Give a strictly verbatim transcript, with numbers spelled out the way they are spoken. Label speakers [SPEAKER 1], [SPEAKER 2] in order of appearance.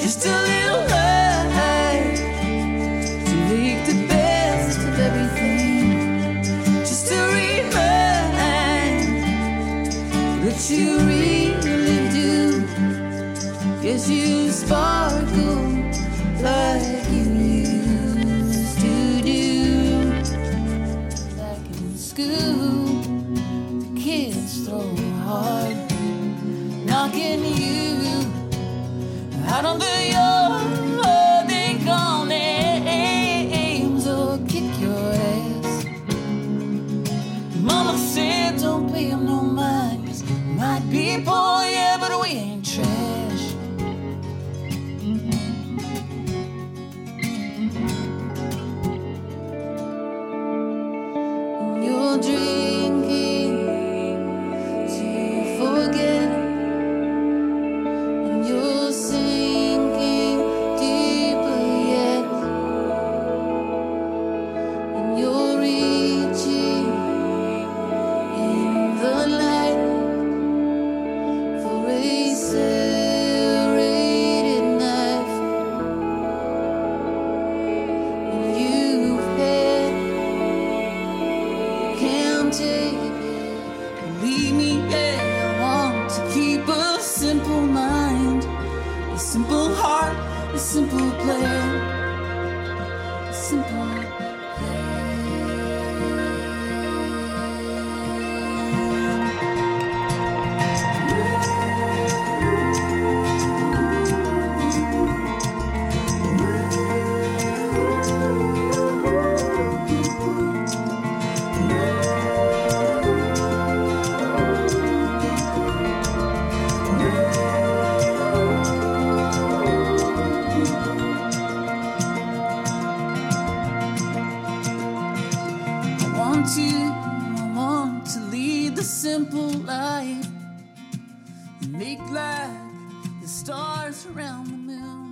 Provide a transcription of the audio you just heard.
[SPEAKER 1] just a little light to make the best of everything. Just to remind that you really do. Yes, you sparkle like you used to do. Back in school, the kids throw hard, knocking you out of the yard. They call names or kick your ass. Mama said don't pay them no mind, 'cause might be poor, yeah, but we ain't trash. And you're drinking to forget, and you're sinking deeper yet, and you're reaching in the light for a serrated knife. And you've had, can't take it. Believe me, yeah, I want to keep a simple mind, a simple heart, a simple plan, a simple plan. I want to, I want to lead the simple life and make like the stars around the moon.